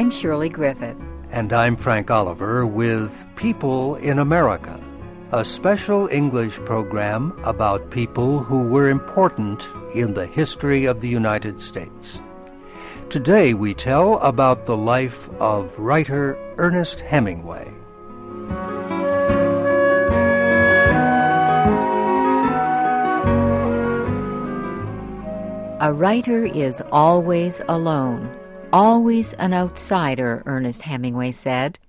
I'm Shirley Griffith. And I'm Frank Oliver with People in America, a special English program about people who were important in the history of the United States. Today we tell about the life of writer Ernest Hemingway. A writer is always alone, always an outsider, Ernest Hemingway said.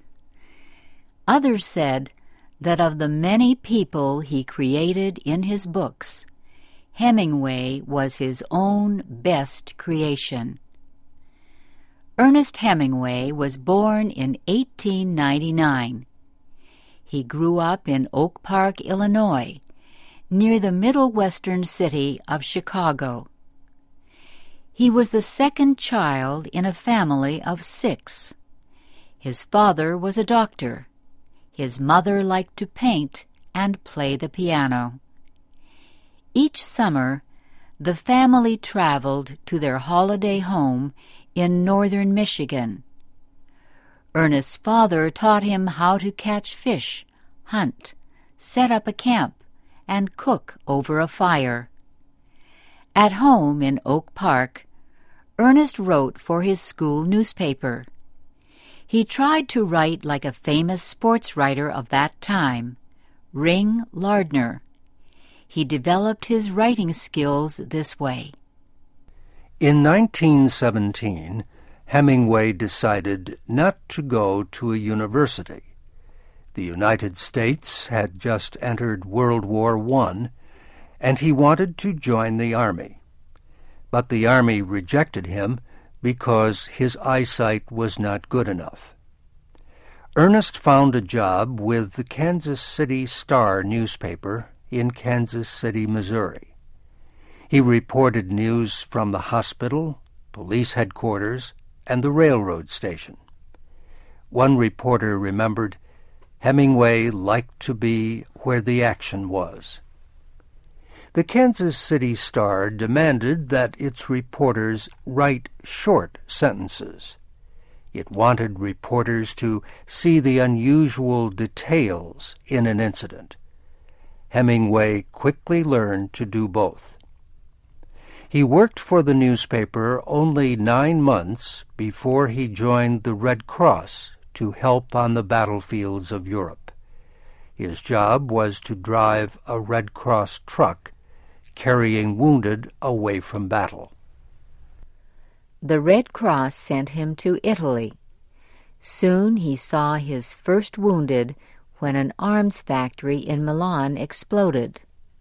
Others said that of the many people he created in his books, Hemingway was his own best creation. Ernest Hemingway was born in 1899. He grew up in Oak Park, Illinois, near the middle western city of Chicago. He was the second child in a family of 6. His father was a doctor. His mother liked to paint and play the piano. Each summer, the family traveled to their holiday home in northern Michigan. Ernest's father taught him how to catch fish, hunt, set up a camp, and cook over a fire. At home in Oak Park, Ernest wrote for his school newspaper. He tried to write like a famous sports writer of that time, Ring Lardner. He developed his writing skills this way. In 1917, Hemingway decided not to go to a university. The United States had just entered World War I, and he wanted to join the Army. But the Army rejected him because his eyesight was not good enough. Ernest found a job with the Kansas City Star newspaper in Kansas City, Missouri. He reported news from the hospital, police headquarters, and the railroad station. One reporter remembered, Hemingway liked to be where the action was. The Kansas City Star demanded that its reporters write short sentences. It wanted reporters to see the unusual details in an incident. Hemingway quickly learned to do both. He worked for the newspaper only 9 months before he joined the Red Cross to help on the battlefields of Europe. His job was to drive a Red Cross truck carrying wounded away from battle. The Red Cross sent him to Italy. Soon he saw his first wounded when an arms factory in Milan exploded.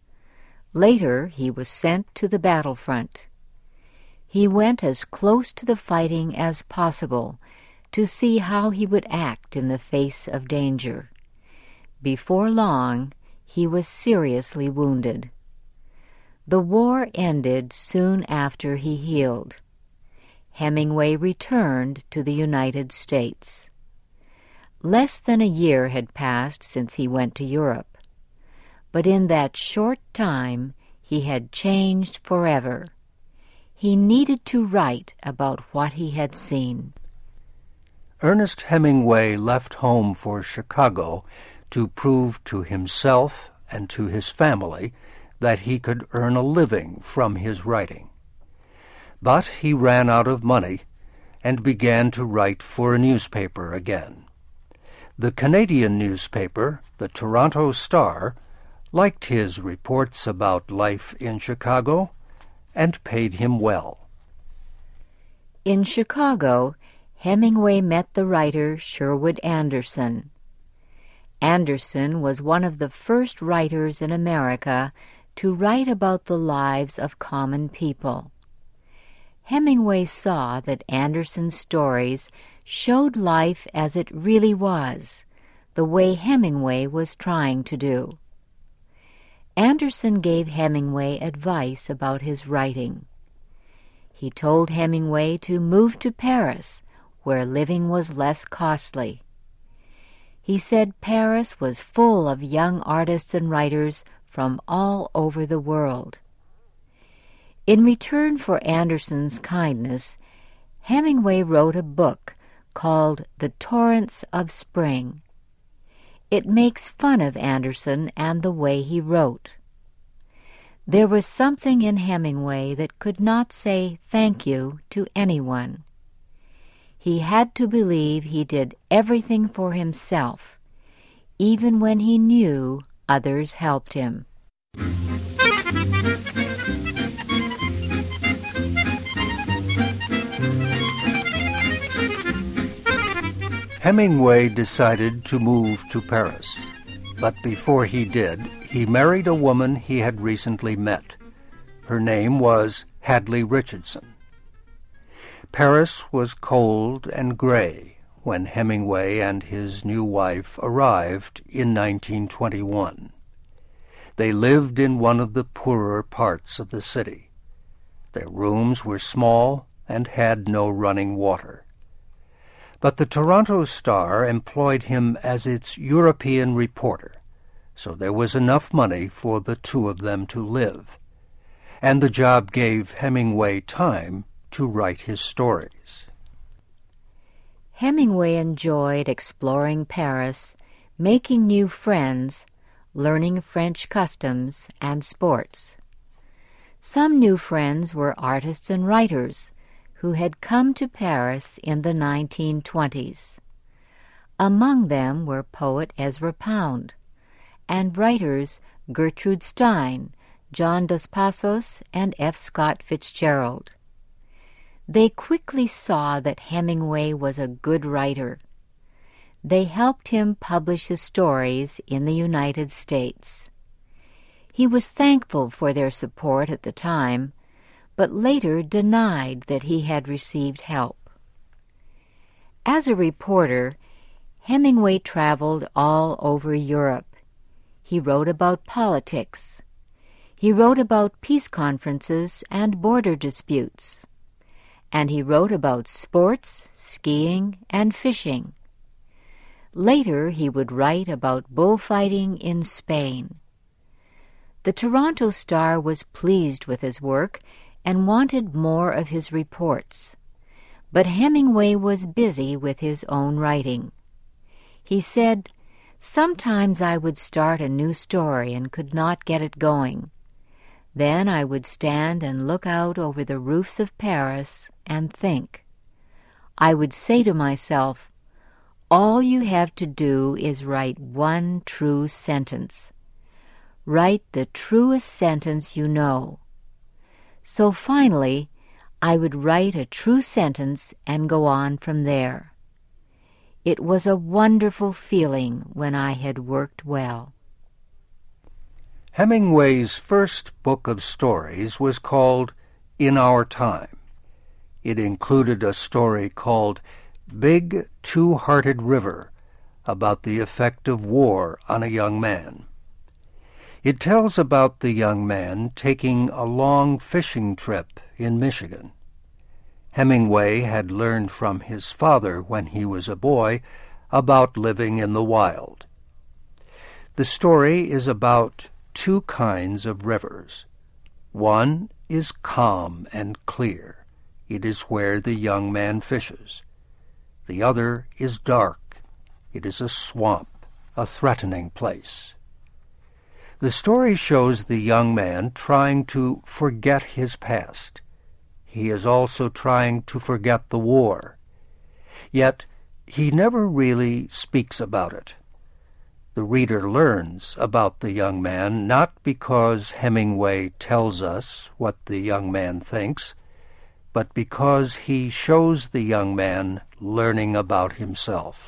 Later he was sent to the battlefront. He went as close to the fighting as possible to see how he would act in the face of danger. Before long, he was seriously wounded. The war ended soon after he healed. Hemingway returned to the United States. Less than a year had passed since he went to Europe, but in that short time he had changed forever. He needed to write about what he had seen. Ernest Hemingway left home for Chicago to prove to himself and to his family that he could earn a living from his writing. But he ran out of money and began to write for a newspaper again. The Canadian newspaper, the Toronto Star, liked his reports about life in Chicago and paid him well. In Chicago, Hemingway met the writer Sherwood Anderson. Anderson was one of the first writers in America to write about the lives of common people. Hemingway saw that Anderson's stories showed life as it really was, the way Hemingway was trying to do. Anderson gave Hemingway advice about his writing. He told Hemingway to move to Paris, where living was less costly. He said Paris was full of young artists and writers from all over the world. In return for Anderson's kindness, Hemingway wrote a book called The Torrents of Spring. It makes fun of Anderson and the way he wrote. There was something in Hemingway that could not say thank you to anyone. He had to believe he did everything for himself, even when he knew others helped him. Hemingway decided to move to Paris, but before he did, he married a woman he had recently met. Her name was Hadley Richardson. Paris was cold and gray when Hemingway and his new wife arrived in 1921. They lived in one of the poorer parts of the city. Their rooms were small and had no running water. But the Toronto Star employed him as its European reporter, so there was enough money for the two of them to live, and the job gave Hemingway time to write his stories. Hemingway enjoyed exploring Paris, making new friends, learning French customs and sports. Some new friends were artists and writers who had come to Paris in the 1920s. Among them were poet Ezra Pound and writers Gertrude Stein, John Dos Passos, and F. Scott Fitzgerald. They quickly saw that Hemingway was a good writer. They helped him publish his stories in the United States. He was thankful for their support at the time, but later denied that he had received help. As a reporter, Hemingway traveled all over Europe. He wrote about politics. He wrote about peace conferences and border disputes. And he wrote about sports, skiing, and fishing. Later, he would write about bullfighting in Spain. The Toronto Star was pleased with his work and wanted more of his reports. But Hemingway was busy with his own writing. He said, "Sometimes I would start a new story and could not get it going. Then I would stand and look out over the roofs of Paris and think. I would say to myself, all you have to do is write one true sentence. Write the truest sentence you know. So finally, I would write a true sentence and go on from there. It was a wonderful feeling when I had worked well." Hemingway's first book of stories was called In Our Time. It included a story called Big Two-Hearted River, about the effect of war on a young man. It tells about the young man taking a long fishing trip in Michigan. Hemingway had learned from his father when he was a boy about living in the wild. The story is about two kinds of rivers. One is calm and clear. It is where the young man fishes. The other is dark. It is a swamp, a threatening place. The story shows the young man trying to forget his past. He is also trying to forget the war. Yet he never really speaks about it. The reader learns about the young man not because Hemingway tells us what the young man thinks, but because he shows the young man learning about himself.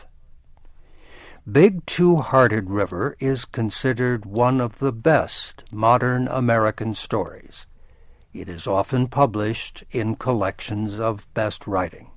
Big Two-Hearted River is considered one of the best modern American stories. It is often published in collections of best writing.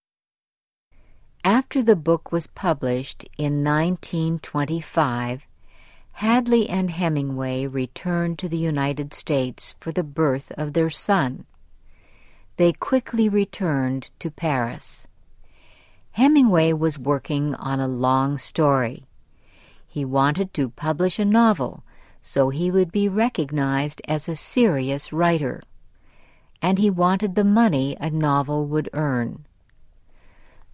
After the book was published in 1925, Hadley and Hemingway returned to the United States for the birth of their son. They quickly returned to Paris. Hemingway was working on a long story. He wanted to publish a novel so he would be recognized as a serious writer, and he wanted the money a novel would earn.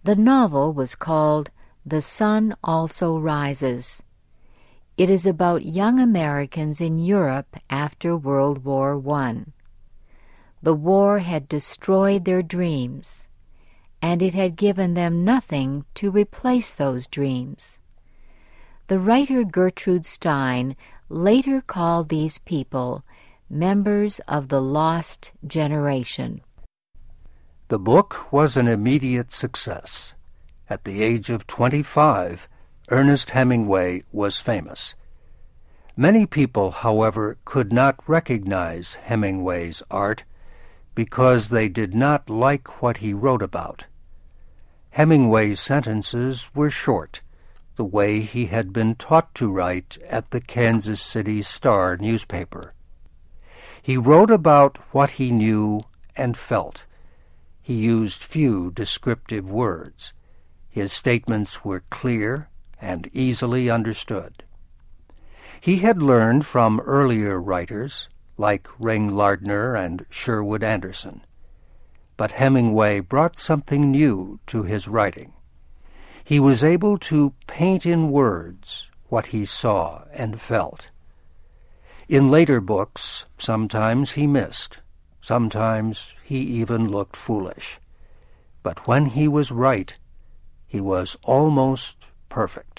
The novel was called The Sun Also Rises. It is about young Americans in Europe after World War I. The war had destroyed their dreams, and it had given them nothing to replace those dreams. The writer Gertrude Stein later called these people members of the lost generation. The book was an immediate success. At the age of 25, Ernest Hemingway was famous. Many people, however, could not recognize Hemingway's art because they did not like what he wrote about. Hemingway's sentences were short, the way he had been taught to write at the Kansas City Star newspaper. He wrote about what he knew and felt. He used few descriptive words. His statements were clear and easily understood. He had learned from earlier writers like Ring Lardner and Sherwood Anderson. But Hemingway brought something new to his writing. He was able to paint in words what he saw and felt. In later books, sometimes he missed. Sometimes he even looked foolish. But when he was right, he was almost perfect.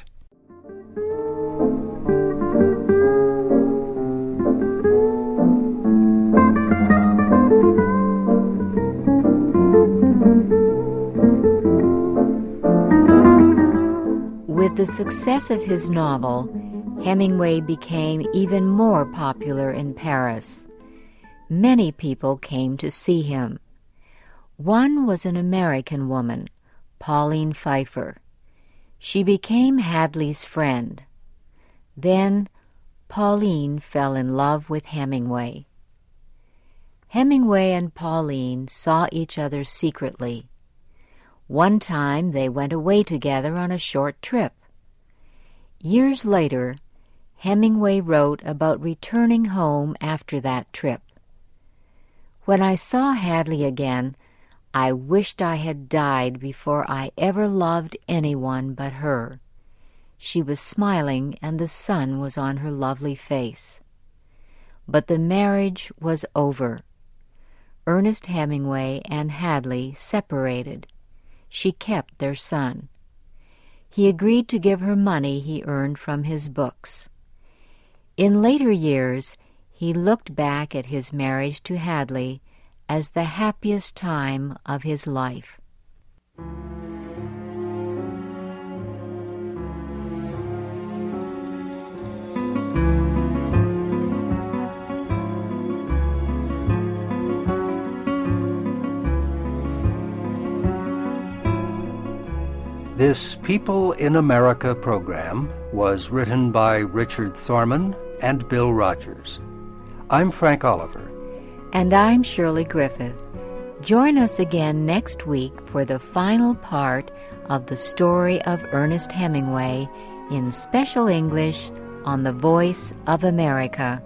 With the success of his novel, Hemingway became even more popular in Paris. Many people came to see him. One was an American woman, Pauline Pfeiffer. She became Hadley's friend. Then Pauline fell in love with Hemingway. Hemingway and Pauline saw each other secretly. One time they went away together on a short trip. Years later, Hemingway wrote about returning home after that trip. When I saw Hadley again, I wished I had died before I ever loved anyone but her. She was smiling and the sun was on her lovely face. But the marriage was over. Ernest Hemingway and Hadley separated. She kept their son. He agreed to give her money he earned from his books. In later years, he looked back at his marriage to Hadley as the happiest time of his life. This People in America program was written by Richard Thorman and Bill Rogers. I'm Frank Oliver. And I'm Shirley Griffith. Join us again next week for the final part of the story of Ernest Hemingway in special English on The Voice of America.